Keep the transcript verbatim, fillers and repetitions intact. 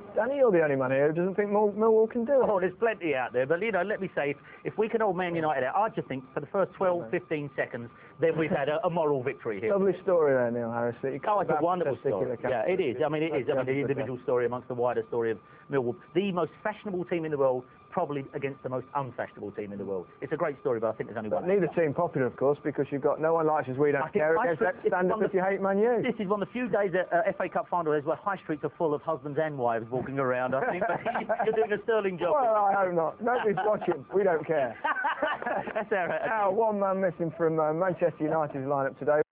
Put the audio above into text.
Danny, you're the only man here who doesn't think Mill Millwall can do it. Oh, there's plenty out there, but you know, let me say, if, if we can hold Man United out, I just think for the first twelve, fifteen seconds, then we've had a, a moral victory here. Lovely story there, Neil Harris. Oh, it's a wonderful story. Yeah, it is. I mean, it is. I mean, the individual story amongst the wider story of Millwall, the most fashionable team in the world, probably against the most unfashionable team in the world. It's a great story, but I think there's only but one. Neither team popular, of course, because you've got no one likes us. We don't care. Against that stand up if you hate Man U. This is one of the few days at uh, F A Cup final where high streets are full of husbands and wives walking around. I think you're doing a sterling job. Well, I hope not. Nobody's watching. We don't care. That's our attitude. Now, one man missing from uh, Manchester United's lineup today.